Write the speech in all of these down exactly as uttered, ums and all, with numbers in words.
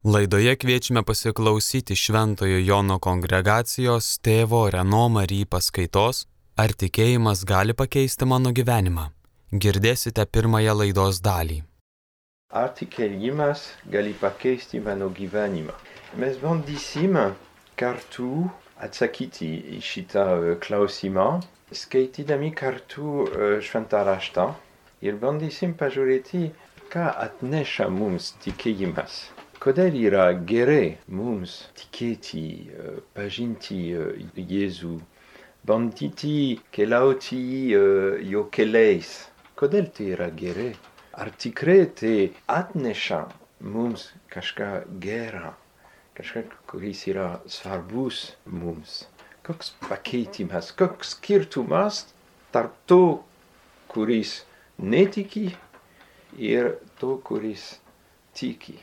Laidoje kviečiame pasiklausyti Šventojo Jono kongregacijos tėvo Reno Mary paskaitos Ar tikėjimas gali pakeisti mano gyvenimą? Girdėsite pirmąją laidos dalį. Ar tikėjimas gali pakeisti mano gyvenimą? Mes bandysime kartu atsakyti į šitą klausimą, skaitydami kartu šventą raštą ir bandysim pažiūrėti, ką atneša mums tikėjimas. Kodėl yra gerai mums tikėti, pažinti Jėzų, bandyti keliauti jo keliais? Kodėl tai yra gerai? Ar tikrai tai atneša mums kažką gerą, kažką, kuris yra svarbus mums? Koks pakeitimas, koks skirtumas tarp to, kuris netiki ir to, kuris tiki?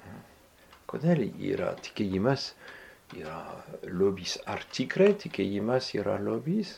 Kodėl yra tikėjimas, yra lobis? Ar tikrai tikėjimas yra lobis?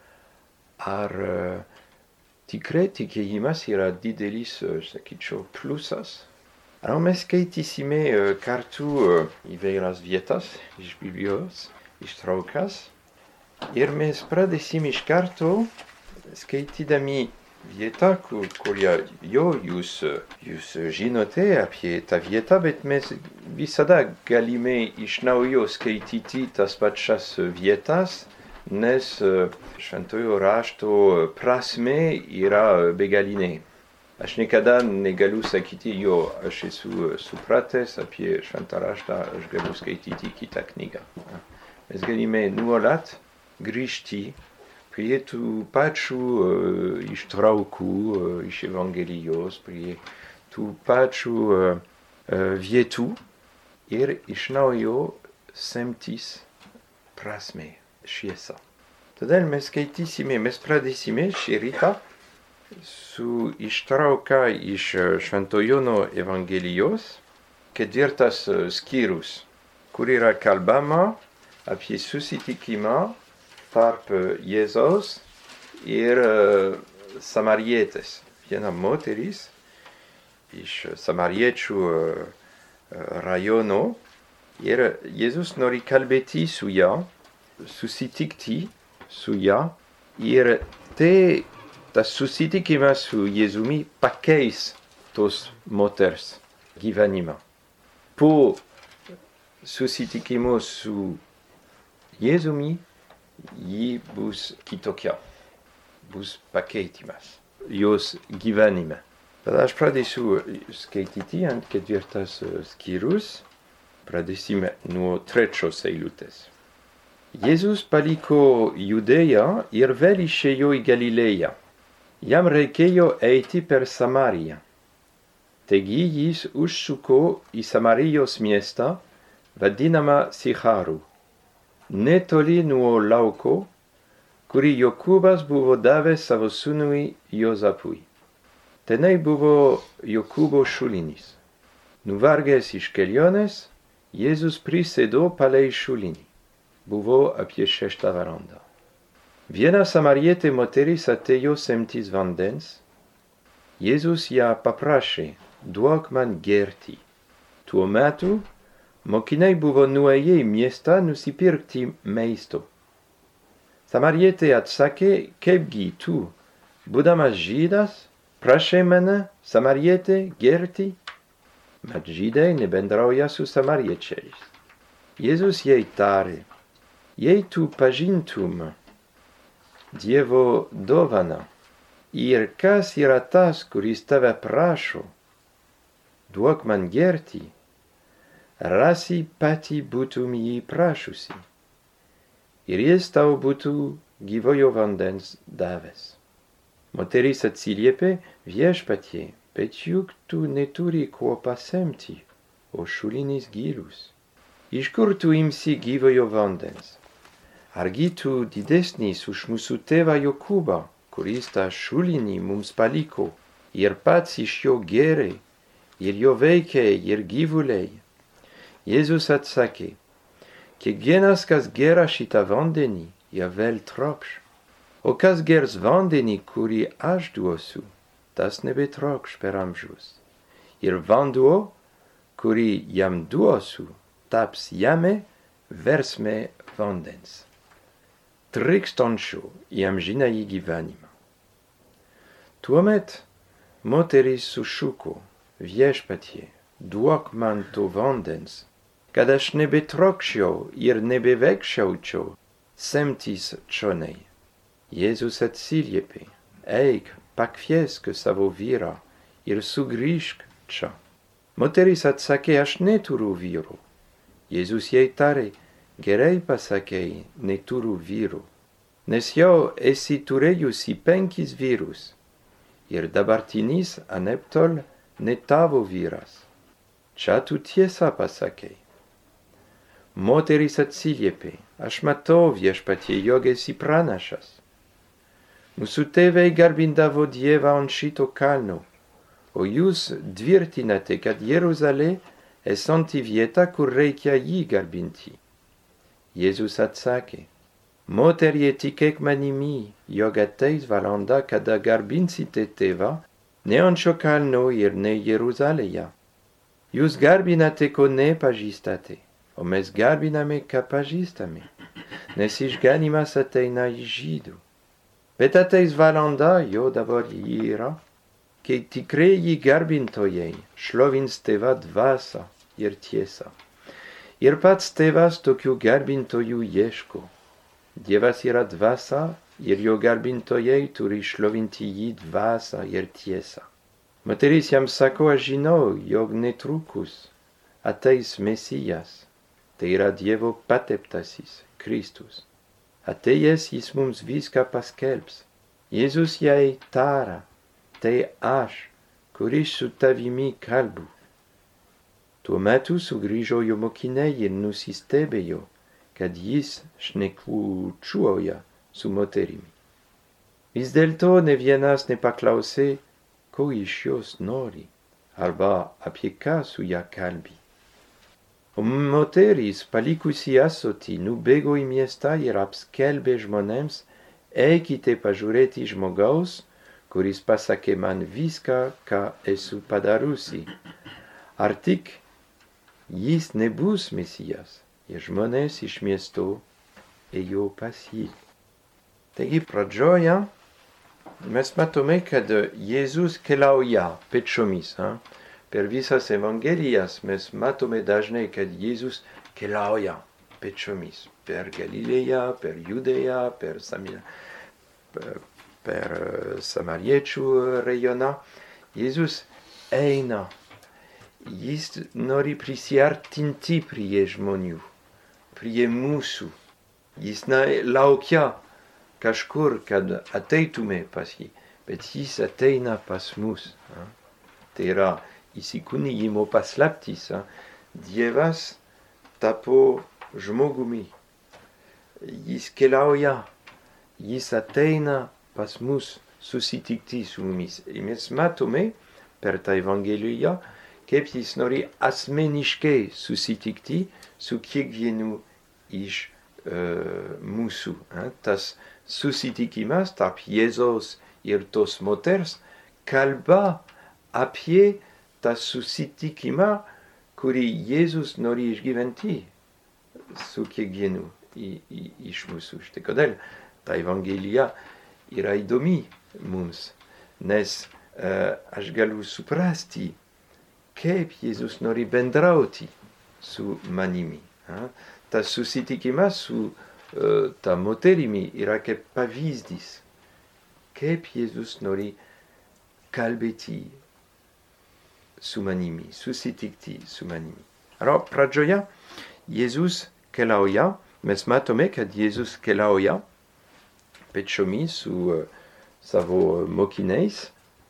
Ar uh, tikrai tikėjimas yra didelis, uh, sakyčiau, plusas? Alors mes skaitysime uh, kartu uh, įvairias vietas iš Biblijos, ištraukas, ir mes pradėsim iš karto skaitydami vietą, kur, kurią jau jūs, jūs žinote apie tą vietą, bet mes visada galime iš naujo skaityti tas pačias vietas, nes šventojo rašto prasme yra begalinė. Aš niekada negaliu sakyti, jo, aš esu supratęs apie šventą raštą, aš galiu skaityti kitą knygą. Mes galime nuolat grįžti prie tų pačių uh, ištraukų uh, iš Evangelijos, prie tų pačių uh, uh, vietų ir iš naujo semtis prasme, šviesą. Todėl mes skaitysime, mes pradėsime šį rytą su ištrauka iš Švento Jono Evangelijos, ketvirtas skyrius, kur yra kalbama apie susitikimą tarp Jėzaus ir uh, samarietės. Viena moteris iš samariečių uh, rajono ir Jėzus nori kalbėti su ją, susitikti su ją ir tai tas susitikimas su Jėzumi pakeis tos moters gyvenimą. Po susitikimo su Jėzumi ji bus kitokia, bus pakeitimas jos gyvenime. Tada aš pradėsiu skaityti ant ketvirtas skyrius, pradėsime nuo trečios eilutės. Jėzus paliko Judėją ir vėl išėjo į Galilėją. Jam reikėjo eiti per Samariją. Taigi jis užsuko į Samarijos miestą, vadinamą Sicharu, netoli nuo lauko, kurį Jokūbas buvo davęs savo sūnui Jozapui. Tenai buvo Jokūbo šulinys. Nuvargęs iš kelionės, Jėzus prisėdo palei šulinį. Buvo apie šeštą valandą. Viena samarietė moteris atėjo semtis vandens. Jėzus ją paprašė, duok man gerti. Tuo metu mokiniai buvo nuėję į miestą nusipirkti maisto. Samarietė atsakė, kaipgi tu, būdamas žydas, prašai mane, samarietė, gerti? Mat žydai nebendrauja su samariečiais. Jėzus jai tarė, jei tu pažintum Dievo dovaną ir kas yra tas, kuris tave prašo, duok man gerti, rasi pati būtum jį prašusi, ir jis tau būtų gyvojo vandens davęs. Moteris atsiliepė, viešpatie, bet juk tu neturi kuo pasemti, o šulinis gilus. Iš kur tu imsi gyvojo vandens? Argi tu didesnis už mūsų tėvą Jokūbą, kuris tą šulinį mums paliko, ir pats iš jo gėrė, ir jo vaikai, ir gyvuliai? Jėzus atsakė, kiekvienas, kas geria šitą vandenį, ją vėl trokš, o kas gers vandenį, kurį aš duosiu, tas nebetrokš per amžius. Ir vanduo, kurį jam duosiu, taps jame versme vandens, trykštančio į amžinąjį gyvenimą. Tuomet moteris sušuko, viešpatie, duok man to vandens, kad aš nebetrokščiau ir nebeveikčiaučiau semtis čionai. Jėzus atsiliepė, eik, pakviesk savo vyrą ir sugrįžk čia. Moteris atsakė, aš neturiu vyro. Jėzus jai tarė, gerai pasakei, neturiu vyro, nes jau esi turėjusi penkis vyrus, ir dabartinis anaiptol ne tavo vyras. Čia tu tiesą pasakei. Moteris atsiliepė, aš matau, viešpatie, jog esi pranašas. Mūsų tėvai garbindavo Dievą ant šito kalno, o jūs tvirtinate, kad Jeruzalė esanti vieta, kur reikia jį garbinti. Jėzus atsakė, moterie, tikėk manimi, jog ateis valanda, kada garbinsite tėvą, ne ant šio kalno ir ne Jeruzalėje. Jūs garbinate, ko nepažįstate, o mes garbiname, ką pažįstame, nes išganymas ateina iš žydų. Bet ateis valanda, jo dabar yra, kai tikrieji garbintojai šlovins tėvą dvasia ir tiesa. Ir pats tėvas tokių garbintojų ieško. Dievas yra dvasia ir jo garbintojai turi šlovinti jį dvasia ir tiesa. Moteris jam sako, aš žinau, jog netrukus ateis Mesijas, tai yra Dievo pateptasis, Kristus. Atėjęs jis mums viską paskelbs. Jėzus jai tara, tai aš, kuris su tavimi kalbu. Tuo metu sugrįžo jo mokiniai ir nusistebėjo, kad jis šnekučiuoja su moterimi. Vis dėlto ne vienas nepaklausė, ko iš jos nori, arba apie ką su ją kalbi. O moteris, palikusi ąsotį, nubėgo į miestą ir apskelbė žmonėms, eikite pažiūrėti žmogaus, kuris pasakė man viską, ką esu padariusi. Ar tik jis nebus Mesijas? Ir žmonės iš miesto ėjo pas jį. Taigi pradžioje mes matome, kad Jėzus keliauja pėsčiomis. Per visas evangelijas mes matome dažnai, kad Jėzus keliauja pėsčiomis. Per Galilėją, per Judėją, per, Samir... per, per Samariečių rajoną. Jėzus eina. Jis nori prisiartinti prie žmonių, prie mūsų. Jis laukia kažkur, kad ateitume pas jį, bet jis ateina pas mus. Tai yra įsikūnijimo paslaptis. Dievas tapo žmogumi. Jis keliauja, jis ateina pas mus susitikti su mumis. Ir mes matome per tą evangeliją, kaip jis nori asmeniškai susitikti su kiekvienu iš uh, mūsų. Tas susitikimas tarp Jėzaus ir tos moters kalba apie tą susitikimą, kurį Jėzus nori išgyventi su kiekvienu iš mūsų. Štai kodėl ta evangelija yra įdomi mums, nes uh, aš galiu suprasti, kaip Jėzus nori bendrauti su manimi. Tas susitikimas su uh, ta moterimi yra kaip pavyzdys, kaip Jėzus nori kalbėti su manimi, susitikti su manimi. Alors, pradžioje Jėzus keliauja, mes matome, kad Jėzus keliauja pėsčiomis su uh, savo mokiniais.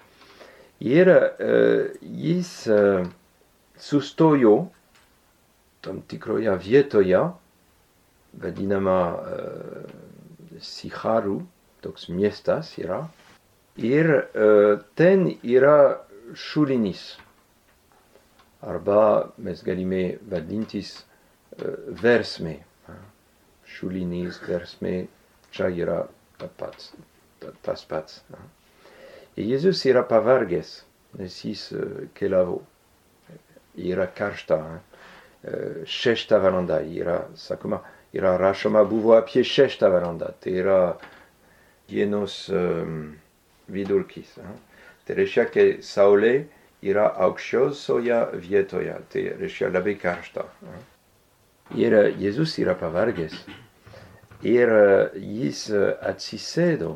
Ir uh, jis uh, sustojo tam tikroje vietoje, vadinama uh, Sicharu, toks miestas yra. Ir uh, ten yra šulinys. Arba mes galime vadintis uh, versmė. Šulinys, versmė, čia yra pats, tas pats. Ir Jėzus yra pavargęs, nes jis keliavo. yra karšta. Šešta valanda yra, sakoma, yra rašoma buvo apie šeštą valandą. Tai yra dienos um, vidurkis. Tai reiškia, kad saulė yra aukščiausioje vietoje. Tai reiškia labai karšta. Ir Jėzus yra pavargęs. Ir jis atsisėdo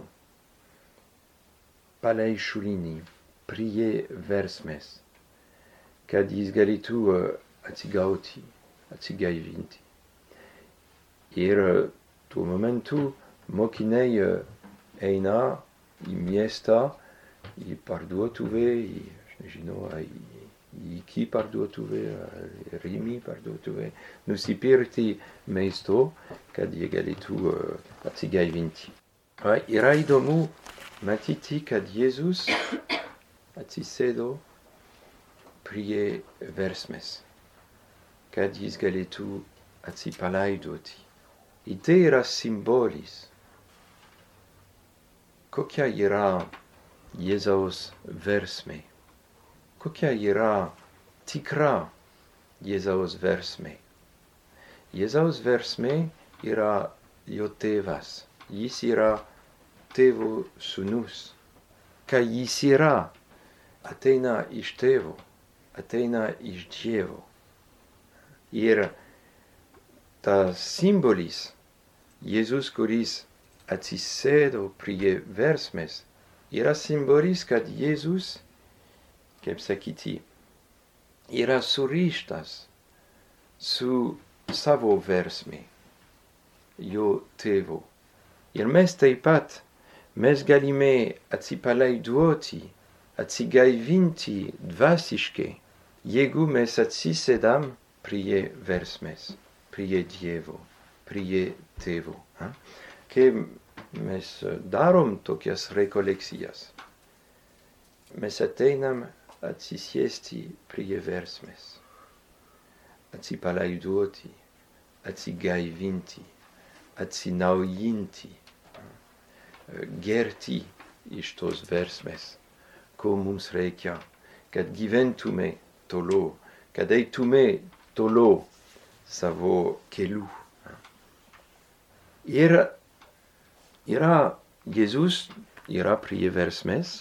palei šulinį prie versmės, kad jis galėtų atsigauti, atsigaivinti. Ir tuo momentu mokiniai eina į miestą, į parduotuvę, į, aš nežinau, į, į iki parduotuvę, Rimi parduotuvę, nusipirkti maisto, kad jie galėtų atsigaivinti. Yra įdomu matyti, kad Jėzus atsisėdo prie versmės, kad jis galėtų atsipalaidoti. Ir tai yra simbolis. Kokia yra Jėzaus versmė? Kokia yra tikra Jėzaus versmė? Jėzaus versmė yra jo tėvas. Jis yra tėvo sūnus. Kai jis yra, ateina iš tėvo, ateina iš Dievo. Ir tas simbolis, Jėzus, kuris atsisėdo prie versmės, yra simbolis, kad Jėzus, kaip sakyti, yra surištas su savo versmė, jo tėvo. Ir mes taip pat, mes galime atsipalaiduoti, atsigaivinti dvasiškai, jeigu mes atsisėdam prie versmės, prie Dievo, prie tėvo. Kai mes darom tokias rekolekcijas, mes ateinam atsisėsti prie versmės, atsipalaiduoti, atsigaivinti, atsinaujinti, gerti iš tos versmės, ko mums reikia, kad gyventume toliau, kad eitume toliau savo kelių. Ir yra Jėzus, yra prie versmės,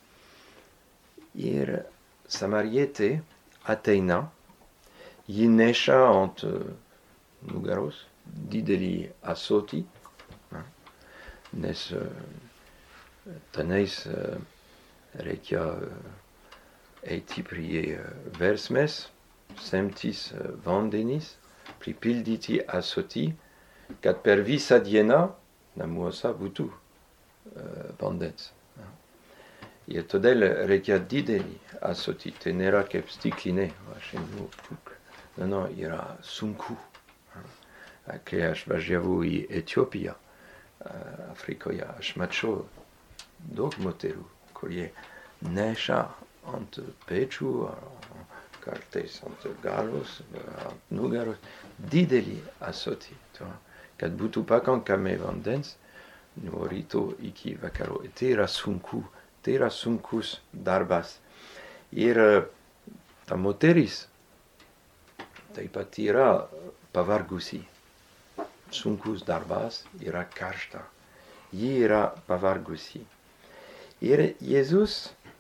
ir samarietė ateina, ji neša ant nugaros didelį ąsotį, nes tenais reikia eiti prie versmės, semtis vandenis, pripildyti ąsotį, kad per visą dieną namuose būtų vandens. Ir todėl reikia didelį ąsotį, tai nėra kaip stiklinė, nu, no, no, yra sunku. Kai aš važiavau į Etiopiją, Afrikoje, aš mačiau daug moterų, kurie neša ant pečių, kartais ant galvos, ant nugaros, didelį ąsotį, kad būtų pakankamai vandens nuo ryto iki vakaro. Tai yra sunku, tai yra sunkus darbas. Ir ta moteris taip pat yra pavargusi. Sunkus darbas yra karšta. Ji yra pavargusi. Ir Jėzus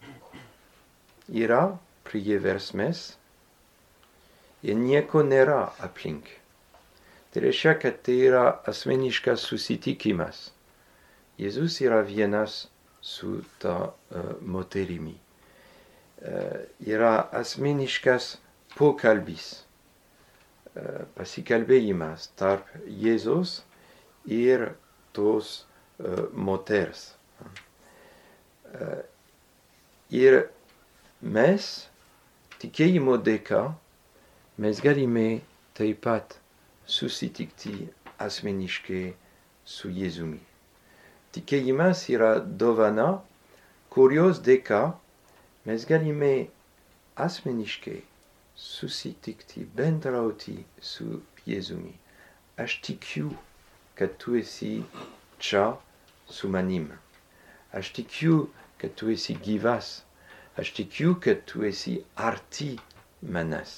yra prie versmės ir nieko nėra aplink. Tai reiškia, kad tai yra asmeniškas susitikimas. Jėzus yra vienas su ta uh, moterimi. Uh, yra asmeniškas pokalbis. Pasikalbėjimas tarp Jėzus ir tos uh, moters. Uh, ir mes, tikėjimo dėka, mes galime taip pat susitikti asmeniškai su Jėzumi. Tikėjimas yra dovana, kurios dėka mes galime asmeniškai susitikti, bendrauti su Jėzumi. Aš tikiu, kad tu esi čia su manim. Aš tikiu, kad tu esi gyvas. Aš tikiu, kad tu esi arti manęs.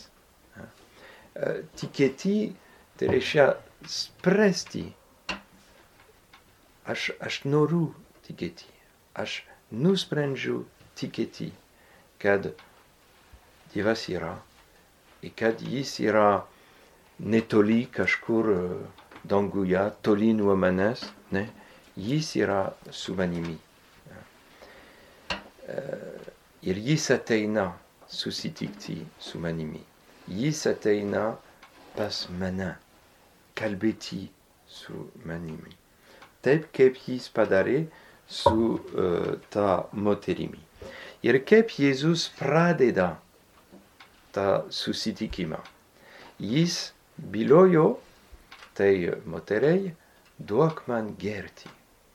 Tikėti tai reiškia spręsti. Aš, aš noriu tikėti. Aš nusprendžiu tikėti, kad Dievas yra ir kad jis yra netoli kažkur danguje, toli nuo manęs, ne? Jis yra su manimi. Ir jis ateina susitikti su manimi. Jis ateina pas mane, kalbėti su manimi. Taip kaip jis padarė su uh, ta moterimi. Ir kaip Jėzus pradeda tą susitikimą. Jis bylojo tai moteriai, duok man gerti.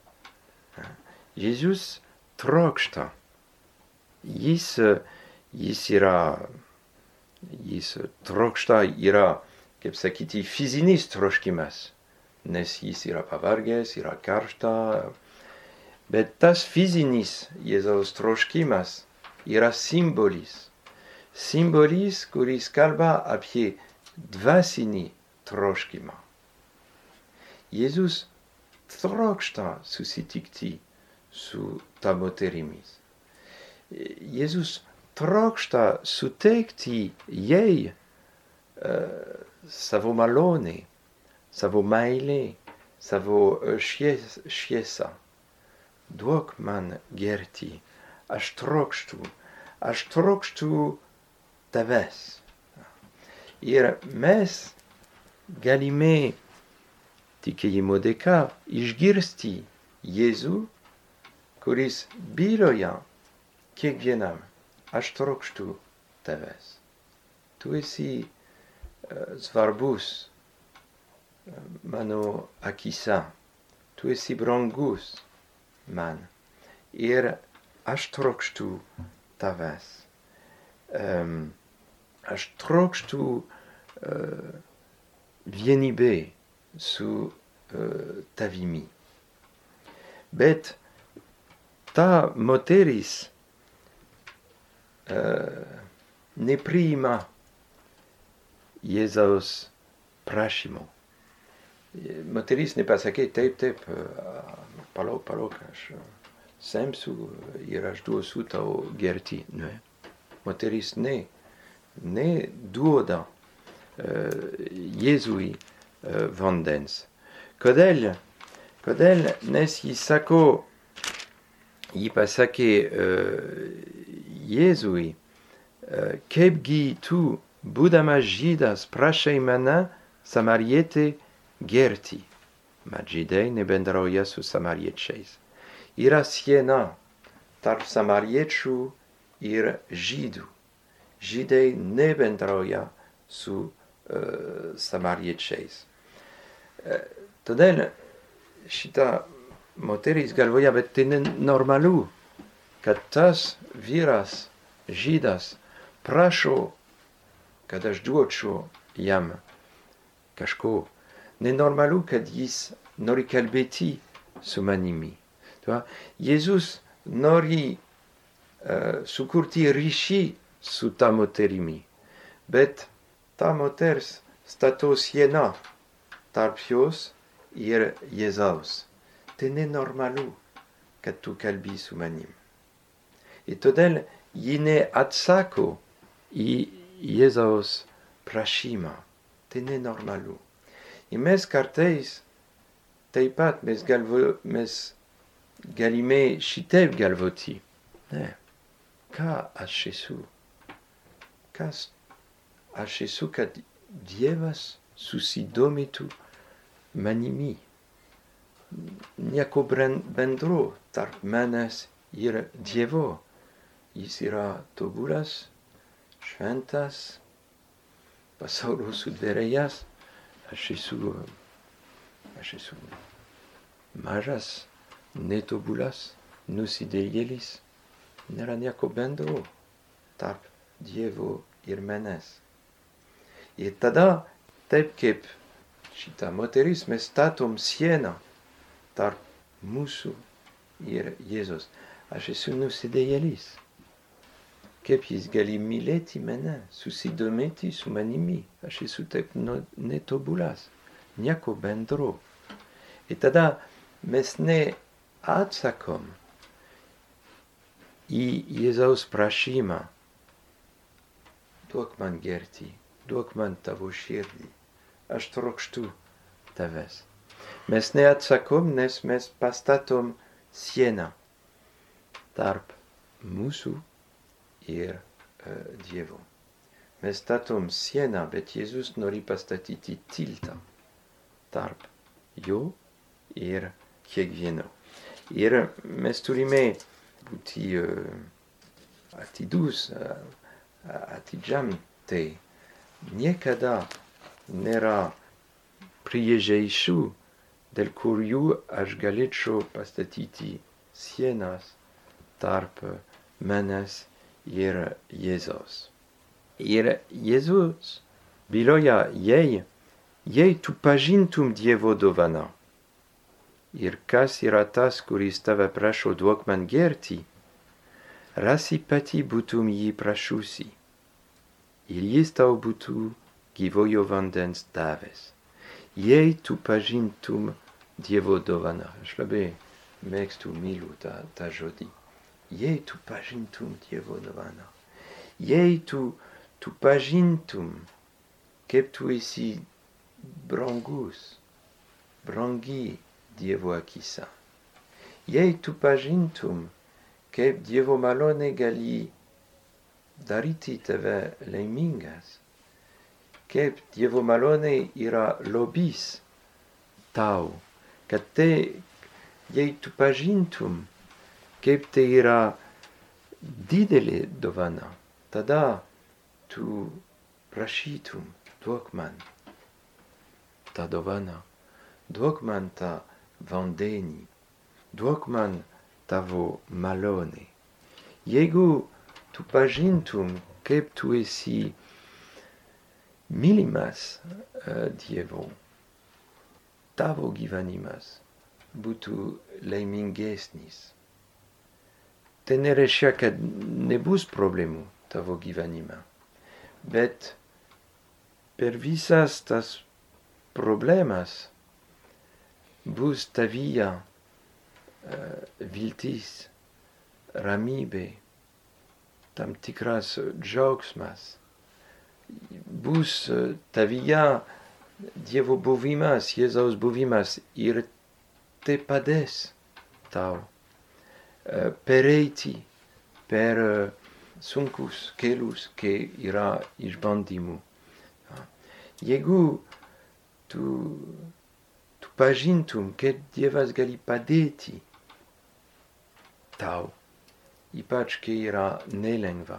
Jėzus trokšta. Jis, jis yra, jis trokšta yra, kaip sakyti, fizinis troškimas, nes jis yra pavargęs, yra karšta. Bet tas fizinis Jėzaus troškimas yra simbolis. Simbolis, kuris kalba apie dvasinį troškimą. Jėzus trokšta susitikti su ta moterimis. Jėzus trokšta suteikti jai uh, savo malonę, savo meilę, savo švies, šviesą. Duok man gerti, aš trokštu, aš trokštu tavęs. Ir mes galime tikėjimo dėka išgirsti Jėzų, kuris byloja kiekvienam, aš trokštu tavęs. Tu esi uh, svarbus uh, mano akise, tu esi brangus man ir aš trokštu tavęs. Um, aš trokštu uh, vienybė su uh, tavimi. Bet ta moteris uh, nepriima Jėzaus prašymo. Moteris nepasakė taip, taip, uh, palauk, palauk, aš semsiu ir aš duosiu tau gerti. Ne. Moteris ne, ne duoda uh, Jėzui uh, vandens. Kodėl? Kodėl? Nes jis sako, jis pasakė uh, Jėzui, uh, kaipgi tu, būdamas žydas, prašai mane, samarietę, gerti. Mat žydai nebendrauja su samariečiais. Yra siena tarp samariečių ir žydų. Žydai nebendrauja su uh, samariečiais. Uh, todėl šita moteris galvoja, bet tai normalu, kad tas vyras žydas prašo, kad aš duočiau jam kažko. Nenormalu, kad jis nori kalbėti su manimi. Jėzus nori uh, sukurti ryšį su ta moterimi, bet ta moters stato siena tarp jos ir Jėzaus. Tai nenormalu, kad tu kalbi su manim. Ir todėl ji neatsako į Jėzaus prašymą. Tai nenormalu. Ir mes kartais taip pat mes, galvo, mes galime šitaip galvoti. Ne. Ką aš esu? Kas aš esu, kad Dievas susidomėtų manimi? Nieko bendro tarp manęs ir Dievo. Jis yra tobulas, šventas, pasaulio sutvėrėjas. Aš esu, aš esu mažas, netobulas, nusidėjėlis. Nėra nieko bendro tarp Dievo ir manęs. Ir tada, taip kaip šita moteris, mes statom sieną tarp mūsų ir Jėzus. Aš esu nusidėjėlis. kaip jis gali mylėti mane, susidomėti su manimi. Aš esu taip netobulas, nieko bendro. Ir tada mes neatsakom į Jėzaus prašymą. Duok man gerti, duok man tavo širdį. Aš trokštu tavęs. Mes neatsakom, nes mes pastatom sieną tarp mūsų ir uh, Dievo. Mes statom sieną, bet Jėzus nori pastatyti tiltą tarp jo ir kiekvieno. Ir mes turime būti uh, atidus, uh, atidžiam, tai niekada nėra priežasčių, dėl kurių aš galėčiau pastatyti sienas tarp manęs ir Jėzaus. Ir Jėzus byloja, jei, jei tu pažintum Dievo dovaną, ir kas yra tas, kuris tave prašo duok man gerti, rasi pati būtum jį prašusi, ir jis tau būtų gyvojo vandens davęs. Jei tu pažintum Dievo dovaną, aš labai mėgstu, myliu tą, tą žodį. Jei tu pažintum Dievo dovaną, jei tu, tu pažintum, kaip tu esi brangus, brangi Dievo akyse, jei tu pažintum, kaip Dievo malonė gali daryti tave laimingas, kaip Dievo malonė yra lobis tau, kad te, jei tu pažintum, kaip tai yra didelė dovana, tada tu prašytum, duok man tą dovaną, duok man tą vandenį, duok man tavo malonę. Jeigu tu pažintum, kaip tu esi mylimas uh, Dievo, tavo gyvenimas būtų laimingesnis. Tai nereiškia, kad nebus problemų tavo gyvenime, bet per visas tas problemas bus tavyje uh, viltis, ramybė, tam tikras džiaugsmas. Bus uh, tavyje Dievo buvimas, Jėzaus buvimas ir te padės tau uh, pereiti per uh, sunkus kelius, kai yra išbandymų. Jeigu tu, tu pažintum, kad Dievas gali padėti tau, ypač kai yra nelengva,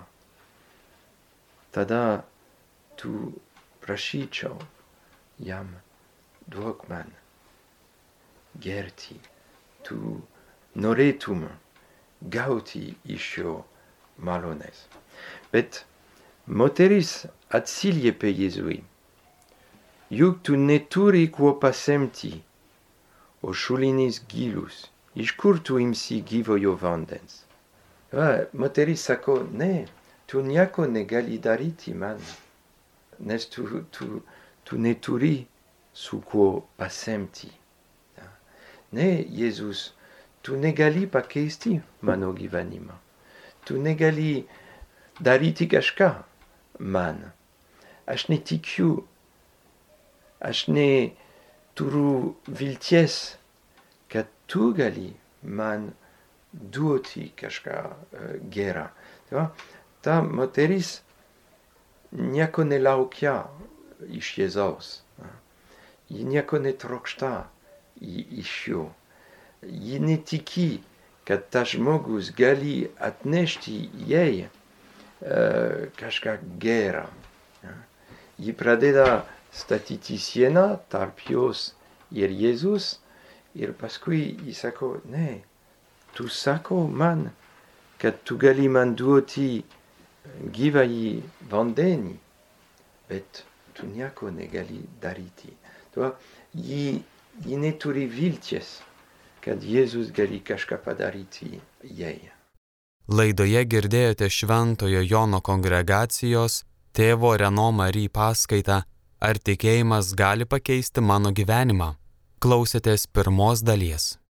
tada tu prašyčiau jam, duok man gerti, tu norėtum gauti iš jo malonės. Bet moteris atsiliepė Jėzui, juk tu neturi kuo pasemti, o šulinys gilus, iš kur tu imsi gyvojo vandens? Va, moteris sako, ne, tu nieko negali daryti man, nes tu, tu, tu neturi su kuo pasemti. Ne, Jėzus, tu negali pakeisti mano gyvenimą. Tu negali daryti kažką man. Aš netikiu, aš neturiu vilties, kad tu gali man duoti kažką uh, gerą. Ta moteris nieko nelaukia iš Jėzaus. Ji nieko netrokšta iš jo. Ji netiki, kad tas žmogus gali atnešti jai uh, kažką gerą. Ji pradeda statyti sieną tarp jos ir Jėzus, ir paskui ji sako, ne, tu sako man, kad tu gali man duoti gyvąjį vandenį, bet tu nieko negali daryti. Ji, ji neturi vilties, kad Jėzus gali kažką padaryti jai. Laidoje girdėjote Šventojo Jono kongregacijos tėvo Reno Mary paskaitą Ar tikėjimas gali pakeisti mano gyvenimą? Klausėtės pirmos dalies.